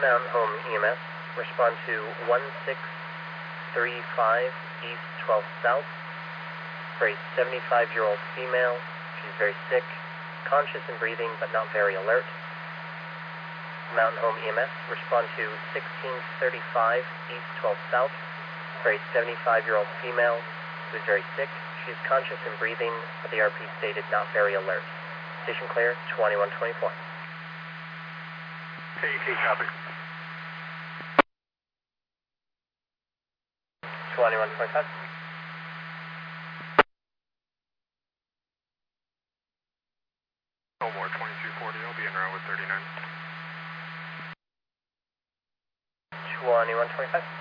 Mountain Home EMS, respond to 1635 East 12th South for a 75-year-old female. She's very sick, conscious and breathing, but not very alert. Mountain Home EMS, respond to 1635 East 12th South for a 75-year-old female who is very sick. She is conscious and breathing, but the RP stated not very alert. Station clear, 2124. KET, copy. 2125. No more, 2240, I'll be en route with 39. 2125.